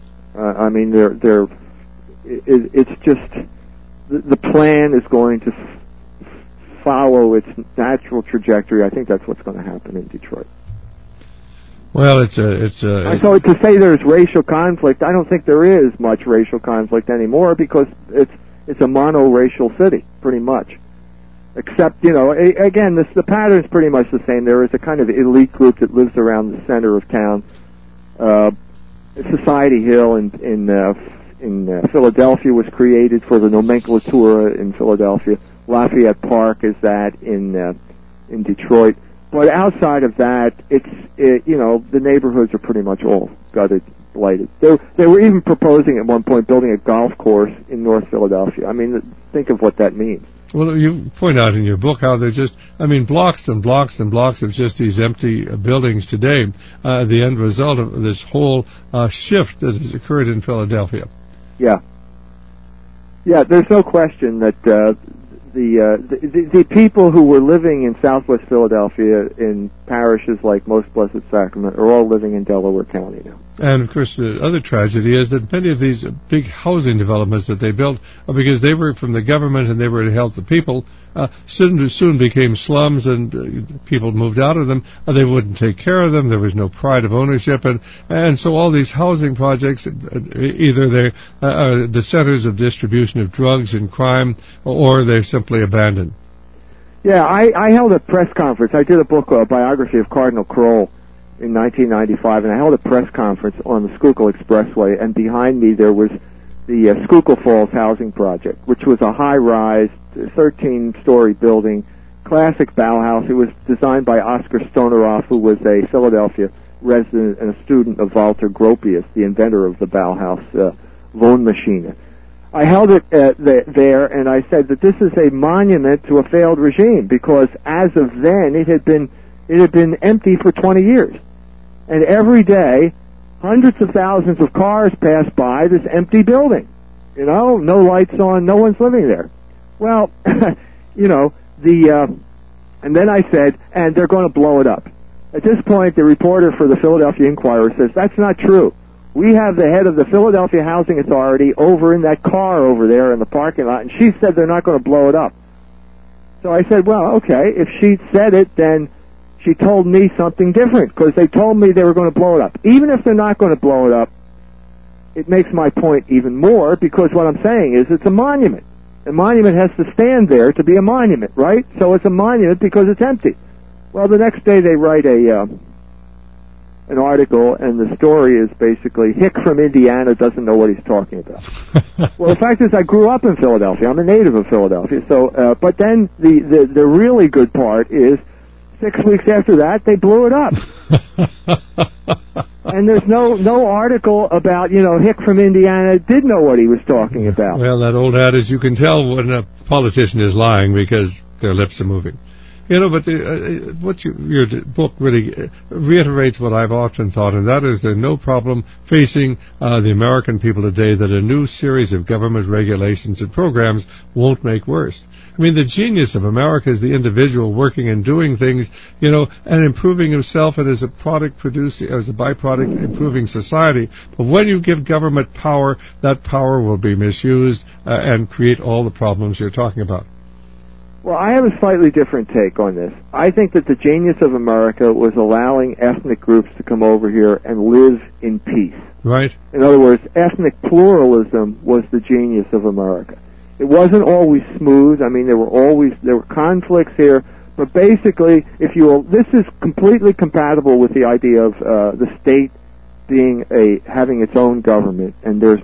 It's just the plan is going to follow its natural trajectory. I think that's what's going to happen in Detroit. Well, so to say there's racial conflict, I don't think there is much racial conflict anymore, because it's a mono-racial city, pretty much. Except, again, the pattern's pretty much the same. There is a kind of elite group that lives around the center of town. Society Hill in Philadelphia was created for the nomenclatura in Philadelphia. Lafayette Park is that in Detroit. But outside of that, the neighborhoods are pretty much all gutted, blighted. They were even proposing at one point building a golf course in North Philadelphia. I mean, think of what that means. Well, you point out in your book how they're just, blocks and blocks and blocks of just these empty buildings today, the end result of this whole shift that has occurred in Philadelphia. Yeah, there's no question that the people who were living in Southwest Philadelphia in parishes like Most Blessed Sacrament are all living in Delaware County now. And, of course, the other tragedy is that many of these big housing developments that they built, because they were from the government and they were to help the people, soon became slums, and people moved out of them. They wouldn't take care of them. There was no pride of ownership. And so all these housing projects, either they are the centers of distribution of drugs and crime, or they're simply abandoned. Yeah, I held a press conference. I did a book, a biography of Cardinal Kroll in 1995, and I held a press conference on the Schuylkill Expressway, and behind me there was the Schuylkill Falls Housing Project, which was a high-rise, 13-story building, classic Bauhaus. It was designed by Oscar Stoneroff, who was a Philadelphia resident and a student of Walter Gropius, the inventor of the Bauhaus Wohnmaschine. I held it there, and I said that this is a monument to a failed regime, because as of then it had been empty for 20 years. And every day, hundreds of thousands of cars pass by this empty building. You know, no lights on, no one's living there. Well, you know, and then I said, and they're going to blow it up. At this point, the reporter for the Philadelphia Inquirer says, that's not true. We have the head of the Philadelphia Housing Authority over in that car over there in the parking lot, and she said they're not going to blow it up. So I said, well, okay, if she said it, then she told me something different, because they told me they were going to blow it up. Even if they're not going to blow it up, it makes my point even more, because what I'm saying is it's a monument. A monument has to stand there to be a monument, right? So it's a monument because it's empty. Well, the next day they write an article, and the story is basically Hick from Indiana doesn't know what he's talking about. Well, the fact is I grew up in Philadelphia. I'm a native of Philadelphia. So, but then the really good part is 6 weeks after that, they blew it up. And there's no article about, you know, Hick from Indiana did know what he was talking about. Well, that old adage, you can tell when a politician is lying because their lips are moving. You know, but your book really reiterates what I've often thought, and that is there's no problem facing the American people today that a new series of government regulations and programs won't make worse. I mean, the genius of America is the individual working and doing things, you know, and improving himself, and as a byproduct, improving society. But when you give government power, that power will be misused and create all the problems you're talking about. Well, I have a slightly different take on this. I think that the genius of America was allowing ethnic groups to come over here and live in peace. Right. In other words, ethnic pluralism was the genius of America. It wasn't always smooth. I mean, there were conflicts here, but basically, this is completely compatible with the idea of the state having its own government, and there's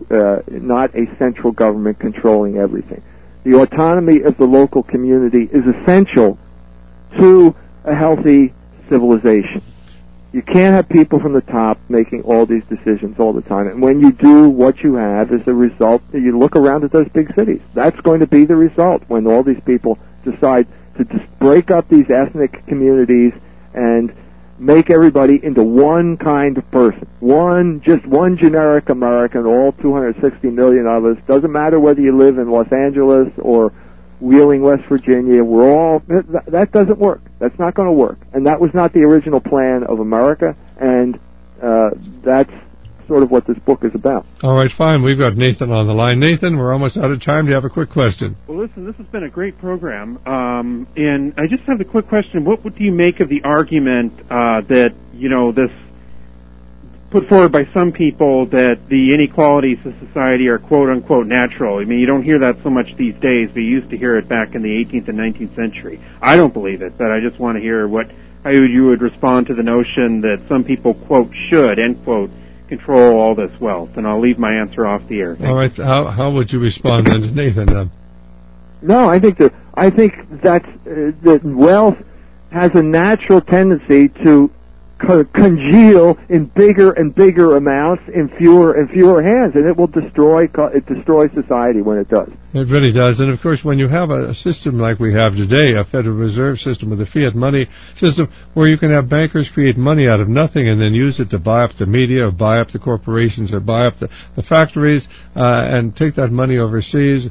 not a central government controlling everything. The autonomy of the local community is essential to a healthy civilization. You can't have people from the top making all these decisions all the time. And when you do, what you have is a result. You look around at those big cities. That's going to be the result when all these people decide to just break up these ethnic communities and make everybody into one kind of person. Just one generic American, all 260 million of us. Doesn't matter whether you live in Los Angeles or Wheeling, West Virginia. That doesn't work. That's not going to work. And that was not the original plan of America, and that's sort of what this book is about. All right, fine. We've got Nathan on the line. Nathan, we're almost out of time. Do you have a quick question? Well, listen, this has been a great program, and I just have a quick question. What do you make of the argument that, you know, this put forward by some people that the inequalities of society are quote-unquote natural? I mean, you don't hear that so much these days, but you used to hear it back in the 18th and 19th century. I don't believe it, but I just want to hear how you would respond to the notion that some people, quote, should, end quote, control all this wealth. And I'll leave my answer off the air. All right. How would you respond then to Nathan? No, I think that wealth has a natural tendency to congeal in bigger and bigger amounts in fewer and fewer hands, and it will destroy society when it does. It really does. And of course, when you have a system like we have today, a Federal Reserve system with a fiat money system, where you can have bankers create money out of nothing and then use it to buy up the media or buy up the corporations or buy up the factories and take that money overseas,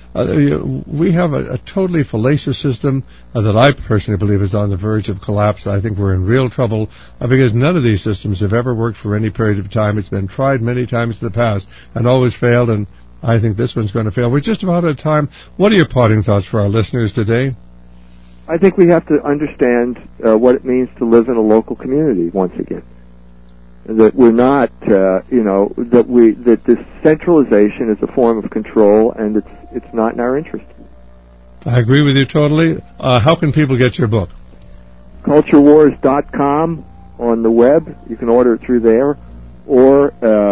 we have a totally fallacious system that I personally believe is on the verge of collapse. I think we're in real trouble because none of these systems have ever worked for any period of time. It's been tried many times in the past and always failed, and I think this one's going to fail. We're just about out of time. What are your parting thoughts for our listeners today? I think we have to understand what it means to live in a local community once again. That we're not, that this centralization is a form of control, and it's not in our interest. I agree with you totally. How can people get your book? CultureWars.com on the web. You can order it through there, or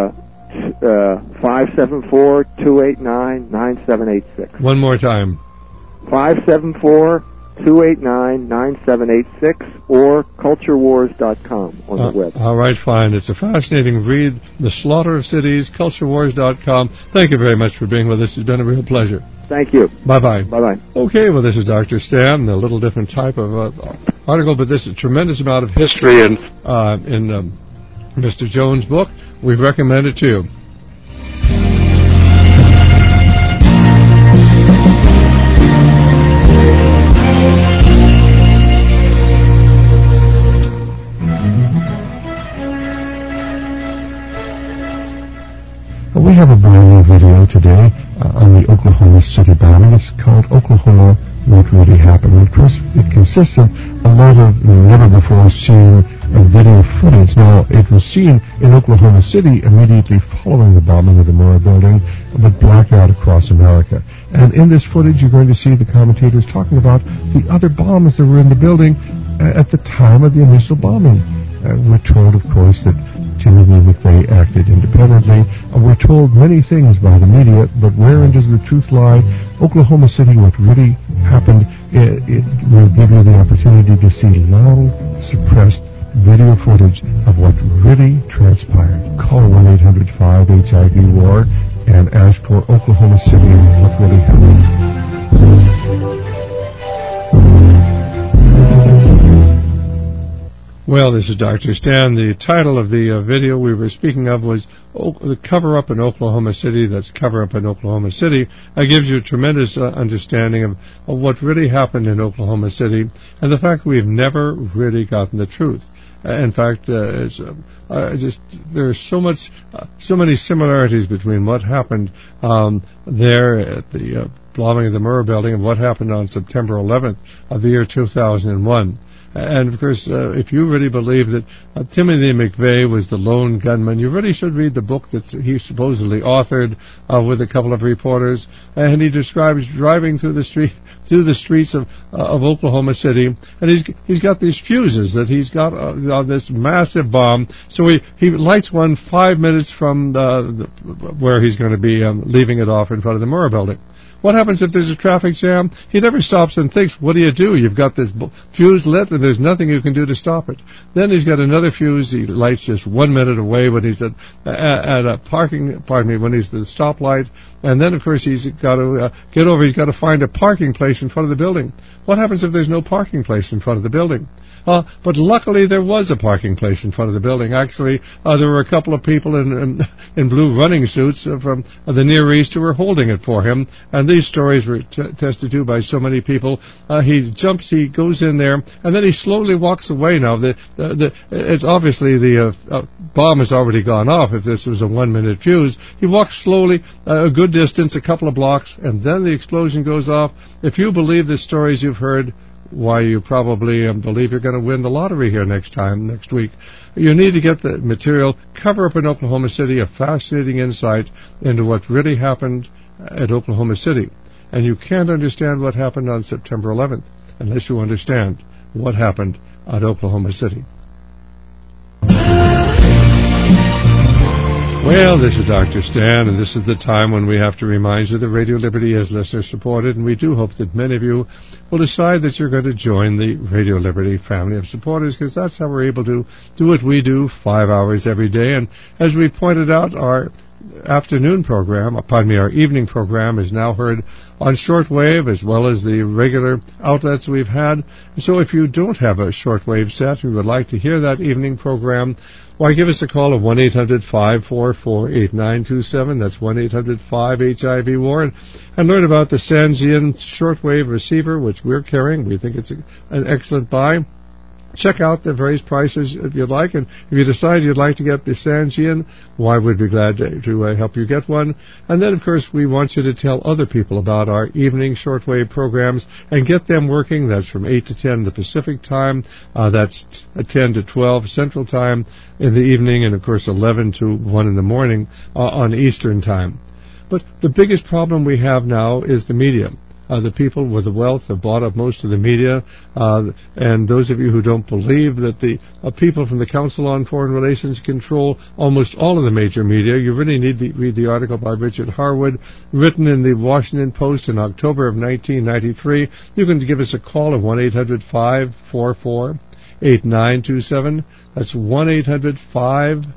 574-289-9786. One more time. 574-289-9786 or culturewars.com on the web. All right, fine. It's a fascinating read. The Slaughter of Cities, culturewars.com. Thank you very much for being with us. It's been a real pleasure. Thank you. Bye-bye. Bye-bye. Okay, well, this is Dr. Stan, a little different type of article, but this is a tremendous amount of history in Mr. Jones' book. We recommend it to you. We have a brand new video today on the Oklahoma City bombing. It's called Oklahoma, What Really Happened. And of course, it consists of a lot of never-before-seen video footage. Now, it was seen in Oklahoma City immediately following the bombing of the Murrah building, but blacked out across America. And in this footage, you're going to see the commentators talking about the other bombs that were in the building at the time of the initial bombing. We're told, of course, that Timothy McVeigh acted independently. We're told many things by the media, but wherein does the truth lie? Oklahoma City, what really happened, it will give you the opportunity to see long suppressed video footage of what really transpired. Call 1-800-5-HIV-WAR and ask for Oklahoma City and what really happened. Well, this is Dr. Stan. The title of the video we were speaking of was The Cover-Up in Oklahoma City. That's Cover-Up in Oklahoma City. It gives you a tremendous understanding of what really happened in Oklahoma City and the fact that we've never really gotten the truth. In fact, there are so many similarities between what happened there at the bombing of the Murrah building and what happened on September 11th of the year 2001. And, of course, if you really believe that Timothy McVeigh was the lone gunman, you really should read the book that he supposedly authored with a couple of reporters. And he describes driving through the streets of Oklahoma City, and he's got these fuses that he's got on this massive bomb. So he lights one 5 minutes from where he's going to be leaving it off in front of the Murrah building. What happens if there's a traffic jam? He never stops and thinks, what do? You've got this fuse lit and there's nothing you can do to stop it. Then he's got another fuse he lights just 1 minute away when he's at a when he's at the stoplight. And then, of course, he's got to he's got to find a parking place in front of the building. What happens if there's no parking place in front of the building? But luckily there was a parking place in front of the building. Actually, there were a couple of people in blue running suits from the Near East who were holding it for him. And these stories were tested to by so many people. He goes in there, and then he slowly walks away. Now, it's obviously the bomb has already gone off if this was a 1 minute fuse. He walks slowly a good distance, a couple of blocks, and then the explosion goes off. If you believe the stories you've heard, why, you probably believe you're going to win the lottery here next week. You need to get the material. Cover-Up in Oklahoma City, a fascinating insight into what really happened at Oklahoma City. And you can't understand what happened on September 11th unless you understand what happened at Oklahoma City. Well, this is Dr. Stan, and this is the time when we have to remind you that Radio Liberty is listener-supported, and we do hope that many of you will decide that you're going to join the Radio Liberty family of supporters, because that's how we're able to do what we do 5 hours every day. And as we pointed out, our evening program is now heard on shortwave as well as the regular outlets we've had. So if you don't have a shortwave set and would like to hear that evening program, why, give us a call at 1-800-544-8927. That's 1-800-5HIV-WAR. And learn about the Sangean shortwave receiver, which we're carrying. We think it's an excellent buy. check out the various prices if you'd like, and if you decide you'd like to get the Sanjian, why, we'd be glad to help you get one. And then, of course, we want you to tell other people about our evening shortwave programs and get them working. That's from 8 to 10 the Pacific time. That's 10 to 12 Central time in the evening, and, of course, 11 to 1 in the morning on Eastern time. But the biggest problem we have now is the media. The people with the wealth have bought up most of the media, and those of you who don't believe that the people from the Council on Foreign Relations control almost all of the major media, you really need to read the article by Richard Harwood, written in the Washington Post in October of 1993. You can give us a call at 1-800-544-8927. That's 1-800-544-8927,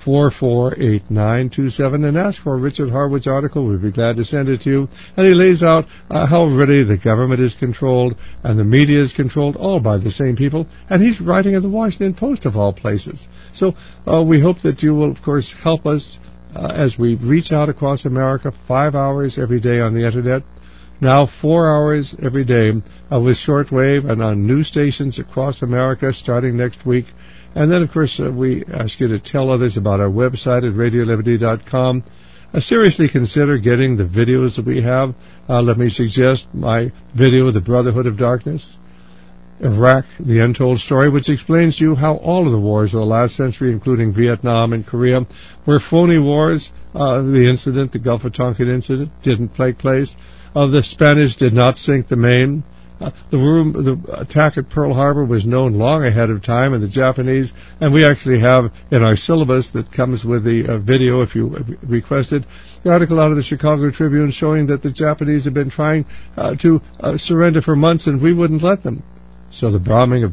and ask for Richard Harwood's article. We'd be glad to send it to you. And he lays out how really the government is controlled and the media is controlled, all by the same people. And he's writing in the Washington Post, of all places. So we hope that you will, of course, help us as we reach out across America 5 hours every day on the Internet. Now 4 hours every day with shortwave and on news stations across America starting next week. And then, of course, we ask you to tell others about our website at RadioLiberty.com. Seriously consider getting the videos that we have. Let me suggest my video, The Brotherhood of Darkness, Iraq, The Untold Story, which explains to you how all of the wars of the last century, including Vietnam and Korea, were phony wars. The incident, the Gulf of Tonkin incident, didn't take place. The Spanish did not sink the Maine. The attack at Pearl Harbor was known long ahead of time, and the Japanese, and we actually have in our syllabus that comes with the video, if you requested, the article out of the Chicago Tribune showing that the Japanese have been trying to surrender for months, and we wouldn't let them. So the bombing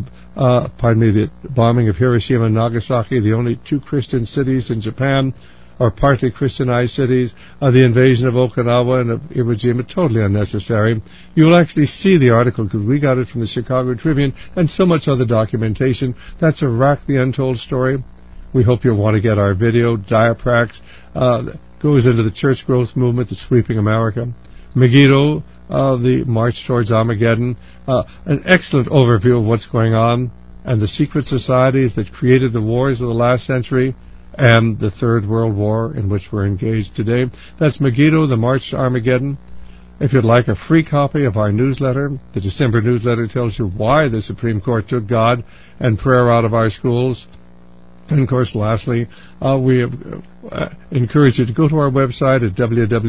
of Hiroshima and Nagasaki, the only two Christian cities in Japan, or partly Christianized cities, the invasion of Okinawa and of Iwo Jima, totally unnecessary. You will actually see the article, because we got it from the Chicago Tribune, and so much other documentation. That's Iraq, The Untold Story. We hope you'll want to get our video, Diaprax, goes into the church growth movement that's sweeping America. Megiddo, the march towards Armageddon, an excellent overview of what's going on, and the secret societies that created the wars of the last century, and the Third World War in which we're engaged today. That's Megiddo, the March to Armageddon. If you'd like a free copy of our newsletter, the December newsletter tells you why the Supreme Court took God and prayer out of our schools. And, of course, lastly, we encourage you to go to our website at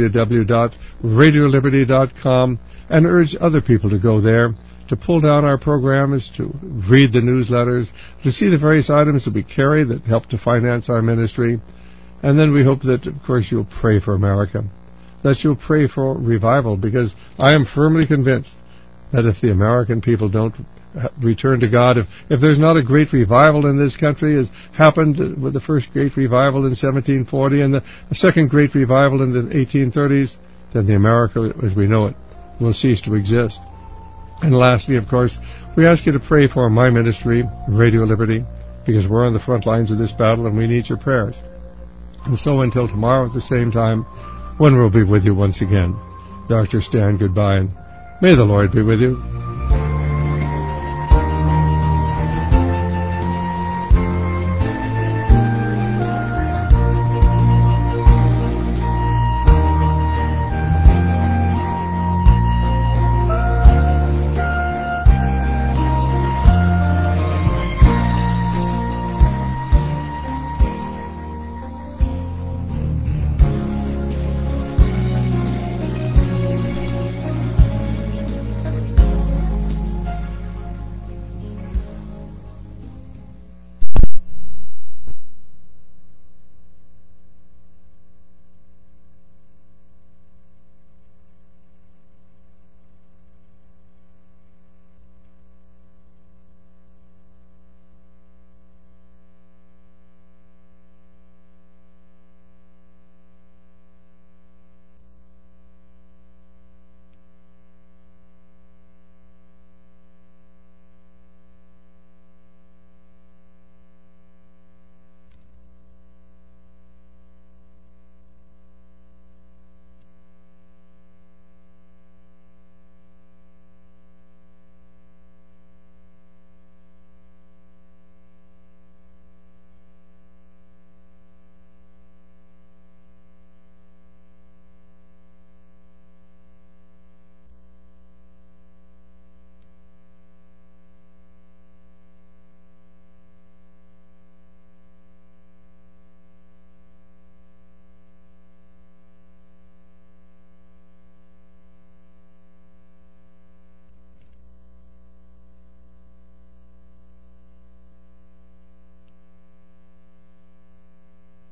www.radioliberty.com and urge other people to go there, to pull down our programs, to read the newsletters, to see the various items that we carry that help to finance our ministry. And then we hope that, of course, you'll pray for America, that you'll pray for revival, because I am firmly convinced that if the American people don't return to God, if there's not a great revival in this country, as happened with the first great revival in 1740 and the second great revival in the 1830s, then the America as we know it will cease to exist. And lastly, of course, we ask you to pray for my ministry, Radio Liberty, because we're on the front lines of this battle and we need your prayers. And so until tomorrow at the same time, when we'll be with you once again, Dr. Stan, goodbye, and may the Lord be with you.